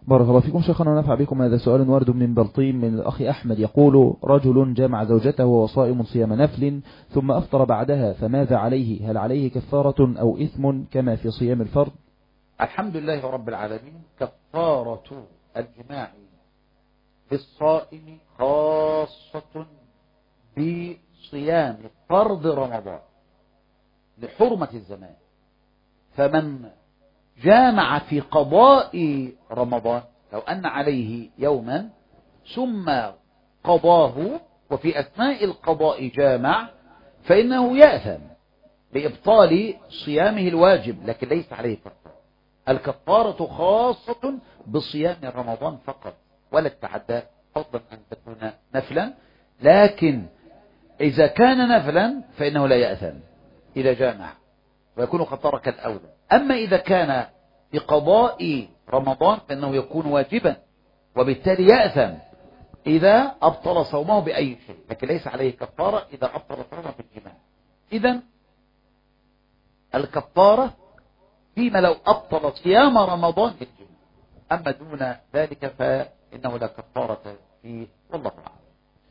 بارك الله فيكم شيخنا ونفع بكم. هذا سؤال وارد من بلطيم من الأخ أحمد يقول: رجل جامع زوجته وهو صائم صيام نفل ثم أفطر بعدها، فماذا عليه؟ هل عليه كفارة أو إثم كما في صيام الفرض؟ الحمد لله رب العالمين. كفارة الجماع بالصائم خاصة بصيام فرض رمضان لحرمة الزمان. فمن جامع في قضاء رمضان لو أن عليه يوما ثم قضاه وفي أثناء القضاء جامع فإنه يأثم بإبطال صيامه الواجب، لكن ليس عليه كفارة. الكفارة خاصة بصيام رمضان فقط ولا تتعدى، فضلا أن تكون نفلا. لكن إذا كان نفلا فإنه لا يأثم إذا جامع ويكون كفارة كالأولى. أما إذا كان بقضاء رمضان فإنه يكون واجبا، وبالتالي يأثم إذا أبطل صومه بأي شيء، لكن ليس عليه كفارة إذا أبطل صومه بالجماع. إذن الكفارة فيما لو أبطل صيام رمضان بالجماع، أما دون ذلك فإنه لا كفارة فيه، والله أعلم.